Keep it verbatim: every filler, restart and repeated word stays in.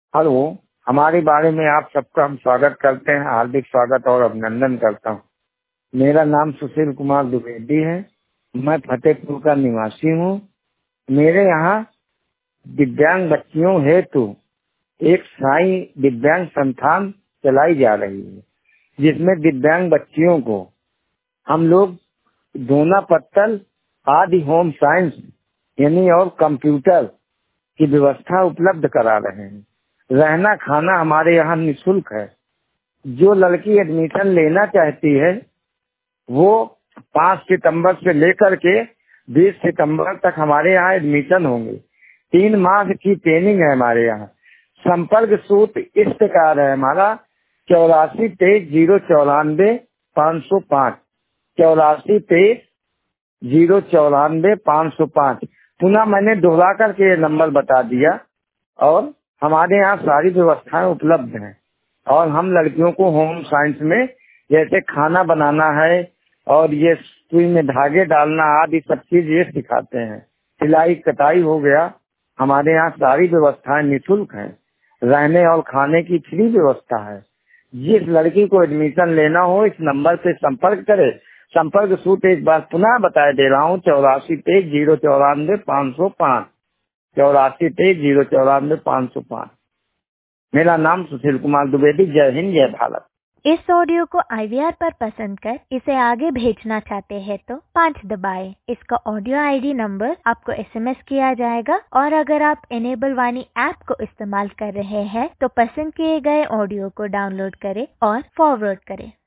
Hello, हमारे बारे में आप सबका हम स्वागत करते हैं, हार्दिक स्वागत और अभिनंदन करता हूँ। मेरा नाम सुशील कुमार द्विवेदी है। मैं फतेहपुर का निवासी हूँ। मेरे यहाँ दिव्यांग बच्चियों हेतु एक साई दिव्यांग संस्थान चलाई जा रही है, जिसमें दिव्यांग बच्चियों को हम लोग दोना पत्तल आदि होम साइंस यानी और कंप्यूटर की व्यवस्था उपलब्ध करा रहे हैं। रहना खाना हमारे यहाँ निःशुल्क है। जो लड़की एडमिशन लेना चाहती है वो पाँच सितंबर से लेकर के बीस सितंबर तक हमारे यहाँ एडमिशन होंगे। तीन माह की ट्रेनिंग है हमारे यहाँ। संपर्क सूत्र इस प्रकार है हमारा चौरासी तेईस जीरो चौरानवे पाँच सौ पाँच चौरासी तेईस जीरो चौरानवे पाँच सौ पाँच। पुनः मैंने दोहरा करके ये नंबर बता दिया। और हमारे यहाँ सारी व्यवस्थाएं उपलब्ध हैं और हम लड़कियों को होम साइंस में जैसे खाना बनाना है और ये सुई में धागे डालना आदि सब चीज ये सिखाते हैं। सिलाई कटाई हो गया, हमारे यहाँ सारी व्यवस्थाएं निःशुल्क हैं। रहने और खाने की फ्री व्यवस्था है। जिस लड़की को एडमिशन लेना हो इस नंबर पे संपर्क करे। संपर्क सूत्र एक बार पुनः बता दे रहा हूँ चौरासी तेईस जीरो चौरानवे पाँच सौ पाँच चौरासी तेईस जीरो चौरानवे पाँच सौ पाँच। मेरा नाम सुशील कुमार द्विवेदी। जय हिंद, जय भारत। इस ऑडियो को आई वी आर पर पसंद कर इसे आगे भेजना चाहते हैं तो पाँच दबाएं। इसका ऑडियो आई डी नंबर आपको एस एम एस किया जाएगा और अगर आप इनेबल वाणी ऐप को इस्तेमाल कर रहे हैं तो पसंद किए गए ऑडियो को डाउनलोड करें और फॉरवर्ड करें।